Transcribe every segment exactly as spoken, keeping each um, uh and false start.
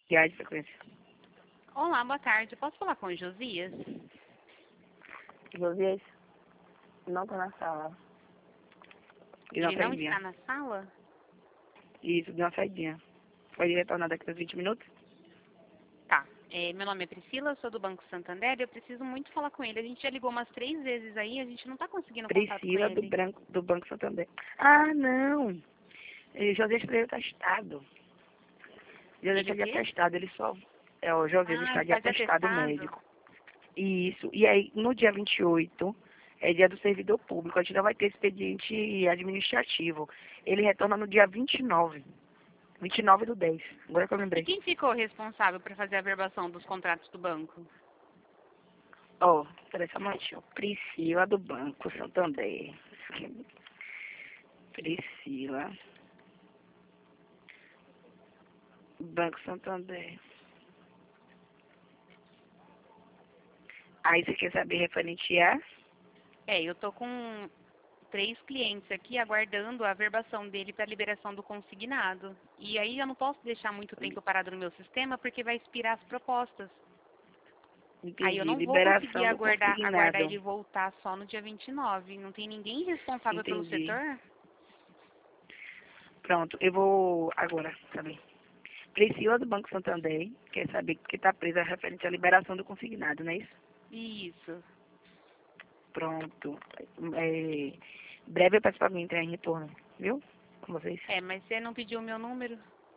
E a de frequência. Olá, boa tarde. Posso falar com o Josias? Josias não tá na sala. E não Ele não saidinha. está na sala? Isso, deu uma saidinha. Pode retornar daqui a vinte minutos? Tá. É, meu nome é Priscila, sou do Banco Santander e eu preciso muito falar com ele. A gente já ligou umas três vezes aí, a gente não tá conseguindo contato com Priscila do, ele. branco, do Banco Santander. Ah, não. Eh, José está atestado. José Ele está o de quê? atestado, ele só... É, o José Ah, está de está de atestado atestado? médico. Isso. E aí, no dia vinte e oito, é dia do servidor público. A gente não vai ter expediente administrativo. Ele retorna no dia vinte e nove. vinte e nove do dez. Agora que eu E lembrei. quem ficou responsável por fazer a verbação dos contratos do banco? Ó, oh, peraí só um momentinho. Priscila do Banco Santander. Priscila. Banco Santander. Aí você quer saber referente a? É, eu tô com três clientes aqui aguardando a verbação dele para liberação do consignado. E aí eu não posso deixar muito tempo parado no meu sistema porque vai expirar as propostas. Aí eu Entendi. não vou conseguir Liberação do aguardar, aguardar consignado. ele voltar só no dia vinte e nove. Não tem ninguém responsável pelo Entendi. setor? Pronto, eu vou agora saber. Priscila do Banco Santander quer saber que está presa referente à liberação do consignado, não é isso? Isso. Pronto. É, breve eu peço para mim entrar em retorno, viu? Com vocês. É, mas você não pediu o meu número?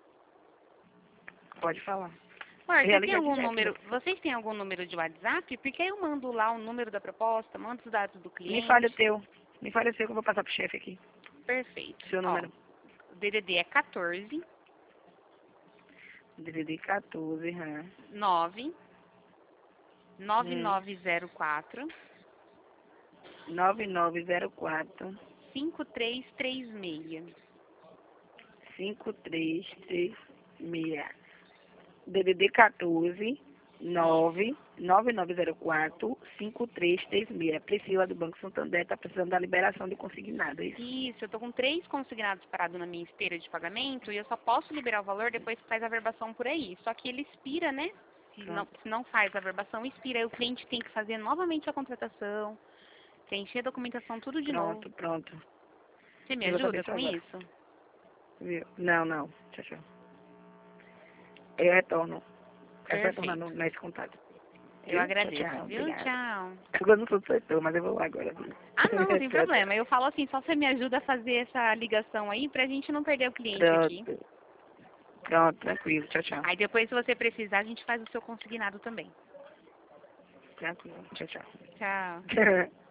Pode falar. Amor, Eu você já tem liguei algum direto, número, mas vocês têm algum número de WhatsApp? Porque aí eu mando lá o número da proposta, mando os dados do me fale o cliente. teu. Me fale o seu que eu vou passar pro chefe aqui. Perfeito. Seu Ó, número. o D D D é quatorze, D D D quatorze, hum. nove, nove Hum. nove zero quatro, nove nove zero quatro, cinco três três seis. cinco três três seis. D D D quatorze, Isso. nove nove nove zero quatro, cinco três três seis. Priscila do Banco Santander está precisando da liberação do consignado, é isso? Isso, eu tô com três consignados parados na minha esteira de pagamento e eu só posso liberar o valor depois que faz a verbação por aí. Só que ele expira, né? Se não, Pronto, se não faz a verbação, expira. Aí o cliente tem que fazer novamente a contratação, preencher a documentação tudo de novo. pronto, pronto. Você me Eu vou saber ajuda isso com agora. isso? Viu? Não, não. Tchau, tchau. Eu retorno. É só retornar no, Perfeito. nesse contato. Eu Viu? Tchau, agradeço, tchau. viu? Obrigada. Tchau. Eu não sou do setor, mas eu vou lá agora. Viu? Ah, não, não tem Tchau, problema. tchau. Eu falo assim, só você me ajuda a fazer essa ligação aí pra gente não perder o cliente aqui. Pronto. Pronto, tranquilo. Tchau, tchau. Aí depois, se você precisar, a gente faz o seu consignado também. Tranquilo. Tchau, tchau. Tchau.